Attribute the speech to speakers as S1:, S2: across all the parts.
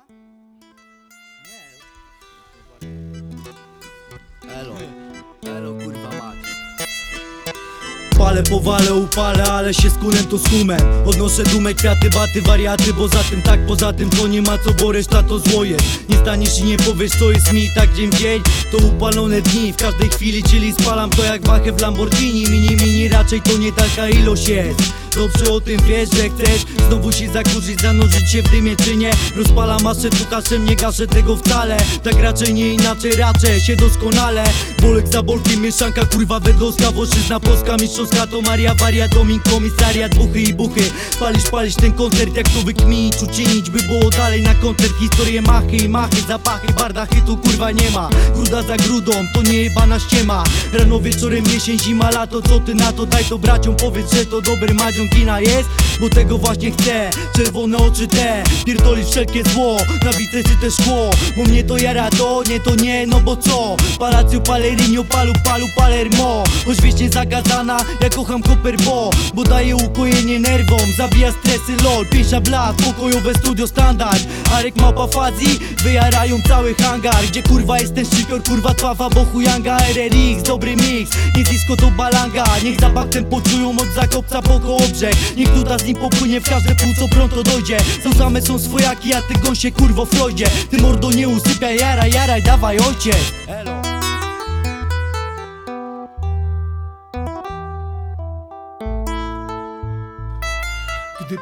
S1: Elo, elo kurwa mać. Palę, powalę, upalę, ale się skunem to skumem. Odnoszę dumę, kwiaty, baty, wariaty. Poza tym to nie ma co, bo reszta to złoje. Nie staniesz i nie powiesz co jest mi tak dzień w dzień. To upalone dni w każdej chwili, czyli spalam to jak wachę w Lamborghini. Mini, raczej to nie taka ilość jest. Dobrze o tym wiesz, że chcesz znowu się zakurzyć, zanurzyć się w dymie czy nie. Rozpalam maszę, tukaszem, nie gaszę tego wcale. Tak raczej nie inaczej, raczej się doskonale. Bolek za bolkiem, mieszanka kurwa wedlowska. Włoszyzna polska, mistrzowska to Maria Waria, Domin, komisariat, buchy i buchy. Palisz ten koncert, jak to wykminić, uczynić by było dalej na koncert. Historie machy i machy, zapachy, bardachy tu kurwa nie ma. Gruda za grudą, to nie jebana ściema. Rano, wieczorem, jesień, zima, lato, co ty na to? Daj to braciom, powiedz, że to dobry madzią kina jest, bo tego właśnie chcę. Czerwone oczy te, pierdolisz wszelkie zło, na witrysy te szkło. Bo mnie to jara to nie, no bo co? Palacio, Palerinio, palu, Palermo. Choć wiecznie zagazana, ja kocham Koper, bo daje ukojenie nerwom, zabija stresy, lol. Pięcia blat, pokojowe studio standard. Arek, małpa, Fazji, wyjarają cały hangar. Gdzie kurwa jest ten szczypior, kurwa twawa, bo chujanga. RRX, dobry mix, nie disco to balanga. Niech zapach ten poczują od Zakopca po Kołobrzeg. Niech nuda z nim popłynie w każde pół, co pronto dojdzie. To same są swojaki, a ty gąsie kurwo Freudzie. Ty mordo nie usypiaj, jaraj, dawaj ojciec. Elo.
S2: Gdy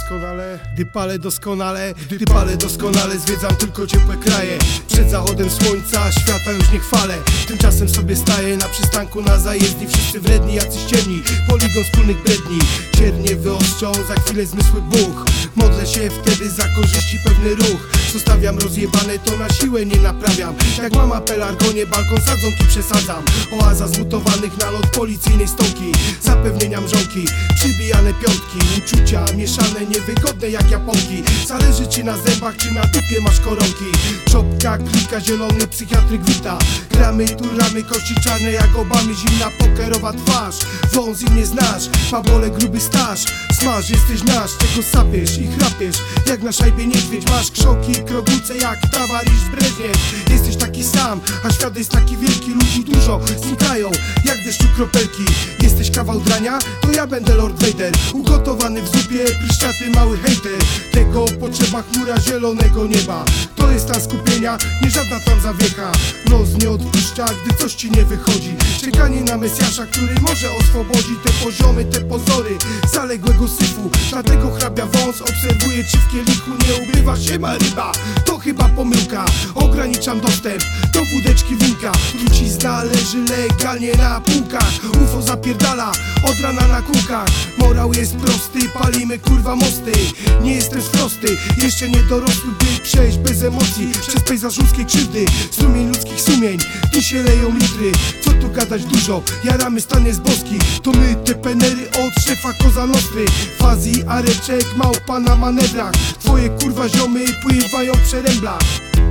S2: palę doskonale, zwiedzam tylko ciepłe kraje. Przed zachodem słońca świata już nie chwalę. Tymczasem sobie staję na przystanku na zajezdni. Wszyscy wredni, jacyś ciemni, poligon wspólnych bredni. Ciernie wyostrzą, za chwilę zmysły buch. Modlę się wtedy za korzyści, pewny ruch. Zostawiam rozjebane, to na siłę nie naprawiam. Jak mama pelargonie, balkon sadzonki przesadzam. Oaza zmutowanych na lot policyjnej stonki. Zapewnienia mrzonki, przybijane piątki. Uczucia mieszane, niewygodne jak japonki. Zależy czy na zębach, czy na dupie masz koronki. Czopka, klika, zielony psychiatryk wita. Gramy, turlamy, kości czarne jak Obamy. Zimna pokerowa twarz, wąs i nie znasz. Pabole, gruby staż, smaż, jesteś nasz. Czego sapiesz i chrapiesz, jak na szajbie niedźwiedź. Masz krzoki, kroguce jak Tawarisz Breżniew. Jesteś taki sam, a świat jest taki wielki. Ludzi dużo, znikają jak deszczu kropelki. Jesteś kawał drania, to ja będę Lord Vader. Ugotowany w zupie, pryszczaty mały hejter. Tego potrzeba chmura zielonego nieba. To jest stan skupienia, nie żadna tam zawiecha. Los nie odpuszcza, gdy coś ci nie wychodzi. Czekanie na Mesjasza, który może oswobodzi te poziomy, te pozory zaległego syfu. Dlatego hrabia wąs obserwuje, czy w kielichu nie ubywa się ma ryba. To chyba pomyłka, ograniczam dostęp do wódeczki winka. Trucizna leży legalnie na półkach. UFO zapierdala od rana na kółkach. Morał jest prosty, palimy kurwa mosty. Nie jestem sprosty, jeszcze nie dorosły, by przejść bez emocji przez pejzaż ludzkiej krzywdy. Strumień ludzkich sumień, tu się leją litry. Co tu gadać dużo, jaramy stan jest boski. To my te penery od szefa Koza Nostry. Fazji, Areczek, małpa na manewrach. Twoje kurwa ziomy pływają w przeręblach.